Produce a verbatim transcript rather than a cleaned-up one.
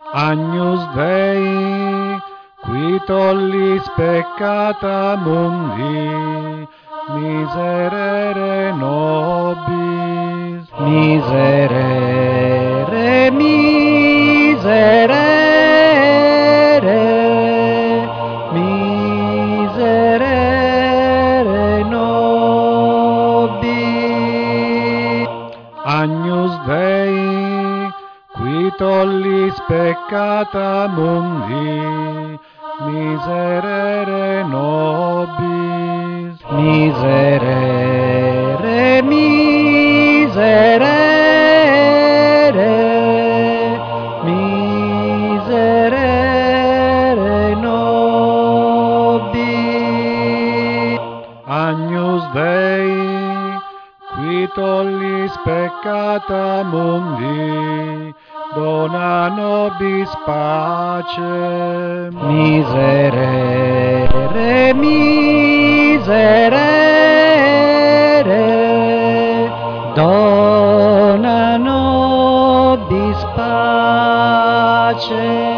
Agnus Dei, qui tollis peccata mundi, miserere nobis. Miserere, miserere, miserere nobis. Agnus Dei, qui tollis peccata mundi, miserere nobis. Miserere, miserere, miserere nobis. Agnus Dei, qui tollis peccata mundi, dona nobis pacem. Miserere, miserere, dona nobis pacem.